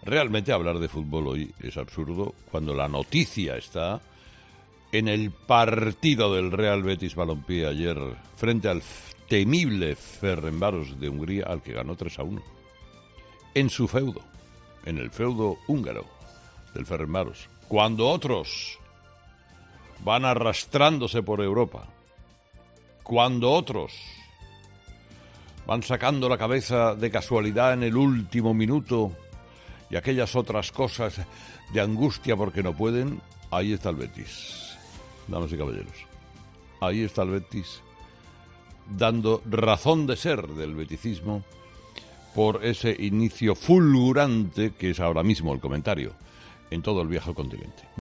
Realmente hablar de fútbol hoy es absurdo cuando la noticia está en el partido del Real Betis Balompié ayer frente al temible Ferencváros de Hungría, al que ganó 3-1. En su feudo, en el feudo húngaro del Ferencváros. Cuando otros van arrastrándose por Europa, cuando otros van sacando la cabeza de casualidad en el último minuto y aquellas otras cosas de angustia porque no pueden, ahí está el Betis. Damas y caballeros, ahí está el Betis, dando razón de ser del beticismo por ese inicio fulgurante que es ahora mismo el comentario en todo el viejo continente.